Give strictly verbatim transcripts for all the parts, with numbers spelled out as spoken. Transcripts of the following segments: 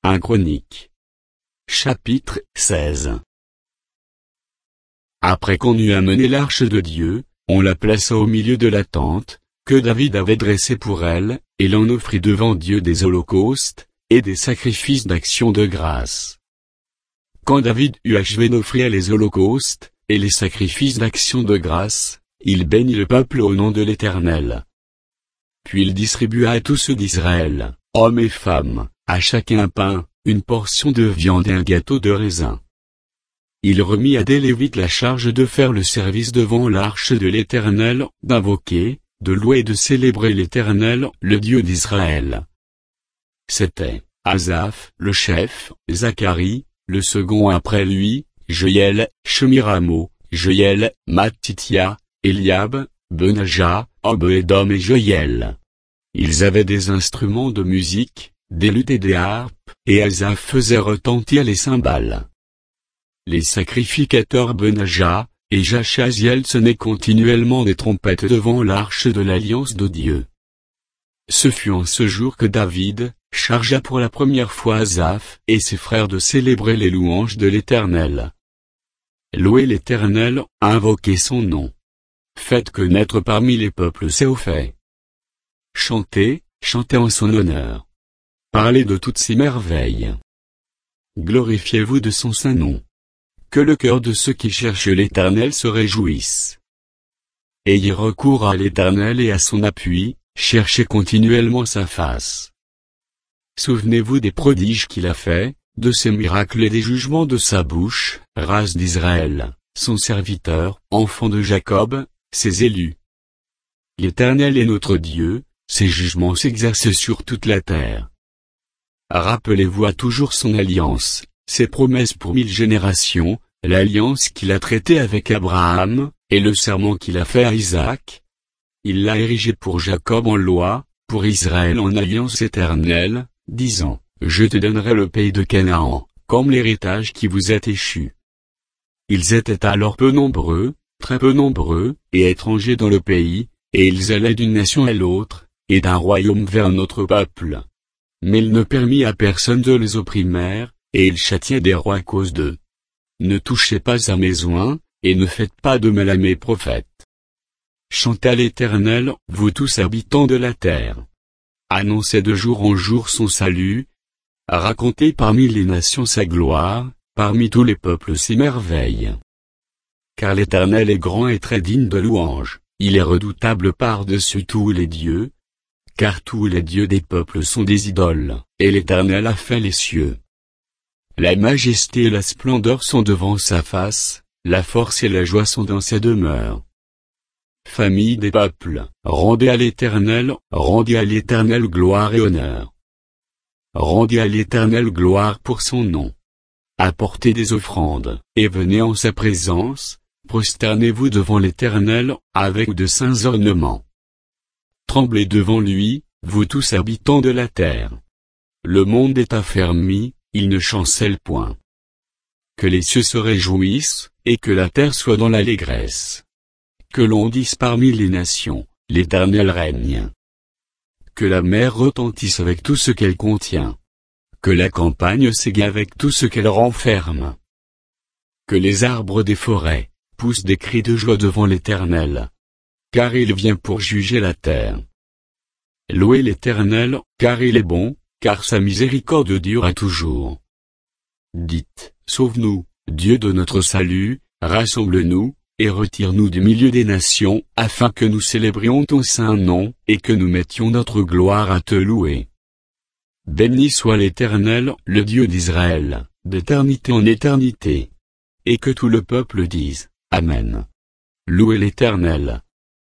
un Chroniques. Chapitre seize. Après qu'on eut amené l'arche de Dieu, on la plaça au milieu de la tente, que David avait dressée pour elle, et l'on offrit devant Dieu des holocaustes, et des sacrifices d'action de grâce. Quand David eut achevé d'offrir les holocaustes, et les sacrifices d'action de grâce, il bénit le peuple au nom de l'Éternel. Puis il distribua à tous ceux d'Israël, hommes et femmes, à chacun un pain, une portion de viande et un gâteau de raisin. Il remit à des Lévites la charge de faire le service devant l'arche de l'Éternel, d'invoquer, de louer et de célébrer l'Éternel, le Dieu d'Israël. C'étaient Asaph, le chef, Zacharie, le second après lui, Joël, Shemiramo, Joël, Mattithia, Eliab, Benaja, Obed-Édom et Joël. Ils avaient des instruments de musique, des luttes et des harpes, et Asaph faisait retentir les cymbales. Les sacrificateurs Benaja et Jachaziel sonnaient continuellement des trompettes devant l'arche de l'alliance de Dieu. Ce fut en ce jour que David chargea pour la première fois Asaph et ses frères de célébrer les louanges de l'Éternel. Louez l'Éternel, invoquez son nom. Faites connaître parmi les peuples ses hauts faits. Chantez, chantez en son honneur. Parlez de toutes ses merveilles. Glorifiez-vous de son saint nom. Que le cœur de ceux qui cherchent l'Éternel se réjouisse. Ayez recours à l'Éternel et à son appui, cherchez continuellement sa face. Souvenez-vous des prodiges qu'il a faits, de ses miracles et des jugements de sa bouche, race d'Israël, son serviteur, enfant de Jacob, ses élus. L'Éternel est notre Dieu, ses jugements s'exercent sur toute la terre. Rappelez-vous à toujours son alliance, ses promesses pour mille générations, l'alliance qu'il a traitée avec Abraham, et le serment qu'il a fait à Isaac. Il l'a érigé pour Jacob en loi, pour Israël en alliance éternelle, disant, « Je te donnerai le pays de Canaan, comme l'héritage qui vous est échu. » Ils étaient alors peu nombreux, très peu nombreux, et étrangers dans le pays, et ils allaient d'une nation à l'autre, et d'un royaume vers un autre peuple. Mais il ne permit à personne de les opprimer, et il châtiait des rois à cause d'eux. Ne touchez pas à mes oints, et ne faites pas de mal à mes prophètes. Chantez à l'Éternel, vous tous habitants de la terre. Annoncez de jour en jour son salut. Racontez parmi les nations sa gloire, parmi tous les peuples ses merveilles. Car l'Éternel est grand et très digne de louange, il est redoutable par-dessus tous les dieux. Car tous les dieux des peuples sont des idoles, et l'Éternel a fait les cieux. La majesté et la splendeur sont devant sa face, la force et la joie sont dans sa demeure. Famille des peuples, rendez à l'Éternel, rendez à l'Éternel gloire et honneur. Rendez à l'Éternel gloire pour son nom. Apportez des offrandes, et venez en sa présence, prosternez-vous devant l'Éternel, avec de saints ornements. Tremblez devant lui, vous tous habitants de la terre. Le monde est affermi, il ne chancelle point. Que les cieux se réjouissent, et que la terre soit dans l'allégresse. Que l'on dise parmi les nations, l'Éternel règne. Que la mer retentisse avec tout ce qu'elle contient. Que la campagne s'égaie avec tout ce qu'elle renferme. Que les arbres des forêts poussent des cris de joie devant l'Éternel. Car il vient pour juger la terre. Louez l'Éternel, car il est bon, car sa miséricorde dure à toujours. Dites, sauve-nous, Dieu de notre salut, rassemble-nous, et retire-nous du milieu des nations, afin que nous célébrions ton saint nom, et que nous mettions notre gloire à te louer. Béni soit l'Éternel, le Dieu d'Israël, d'éternité en éternité. Et que tout le peuple dise, Amen. Louez l'Éternel.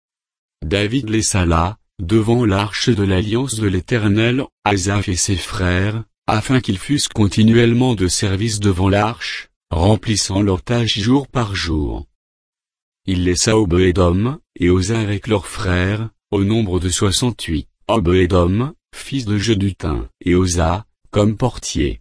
David laissa là, devant l'arche de l'alliance de l'Éternel, Asaph et ses frères, afin qu'ils fussent continuellement de service devant l'arche, remplissant leurs tâches jour par jour. Il laissa Obed-Édom, et Oza avec leurs frères, au nombre de soixante-huit, Obed-Édom, fils de Jeduthun, et Oza, comme portier.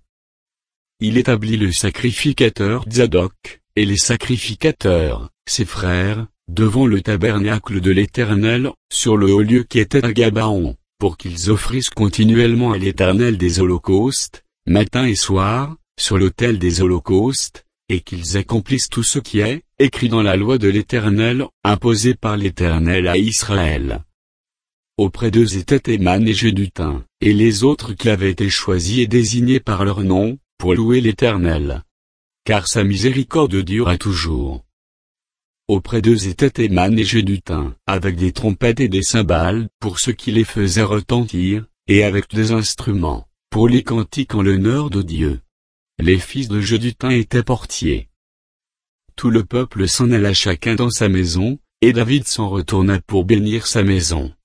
Il établit le sacrificateur Zadok, et les sacrificateurs, ses frères, devant le tabernacle de l'Éternel, sur le haut lieu qui était à Gabaon, pour qu'ils offrissent continuellement à l'Éternel des holocaustes, matin et soir, sur l'autel des holocaustes, et qu'ils accomplissent tout ce qui est écrit dans la loi de l'Éternel, imposée par l'Éternel à Israël. Auprès d'eux étaient Éman et Jeduthun, et les autres qui avaient été choisis et désignés par leur nom, pour louer l'Éternel. Car sa miséricorde dure à toujours. Auprès d'eux étaient Éman et Jeduthun, avec des trompettes et des cymbales, pour ceux qui les faisaient retentir, et avec des instruments, pour les cantiques en l'honneur de Dieu. Les fils de Jeduthun étaient portiers. Tout le peuple s'en alla chacun dans sa maison, et David s'en retourna pour bénir sa maison.